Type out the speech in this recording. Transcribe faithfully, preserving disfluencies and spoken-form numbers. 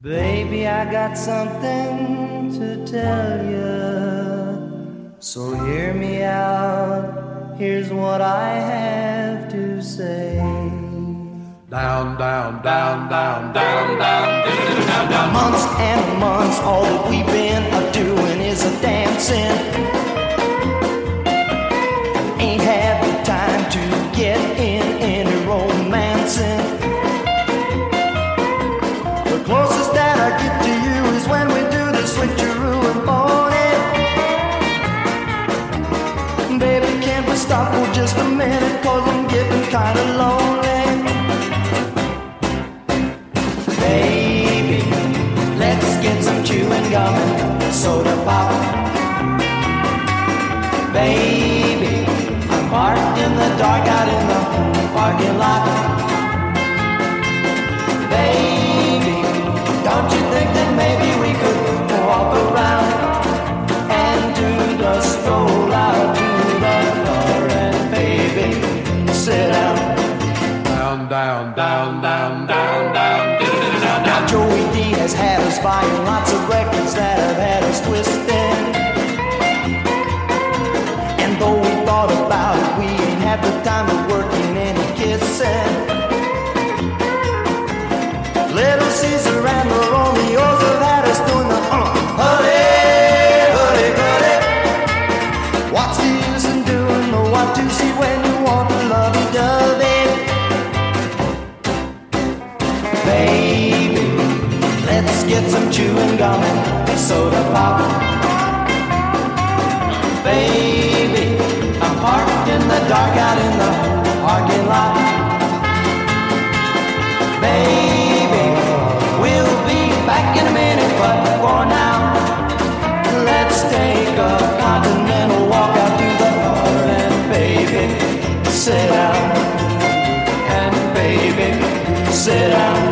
Baby, I got something to tell you, so hear me out. Here's what I have to say. Down, down, down, down, down, down, down, down, down. Months and months, all that we've been a doing is a dancing. Ain't had the time to get in any romancing. The closest that I get to you is when we do the switcheroo and phone it. Baby, can't we stop for just a minute, cause I'm getting kinda lonely. Baby, let's get some chewing gum and soda pop. Baby, I'm parked in the dark out in the parking lot. Baby, don't you think that maybe we could walk around and do the stroll out to the car and baby, sit down. Down, down, down, down, down, down, down. Now Joey D has had us buying lots of records that have had us twisting. And though we thought about it, we ain't had the time to work in any kissing. Little Caesar and the Romeos have had us doing the uh, huddy, huddy, huddy. What's the use in doing the what to see when you want the lovey-dovey? Baby, let's get some chewing gum and soda pop. Baby, I'm parked in the dark out in the parking lot. Baby, we'll be back in a minute, but for now, let's take a continental walk out to the bar and baby, sit down. And baby, sit down.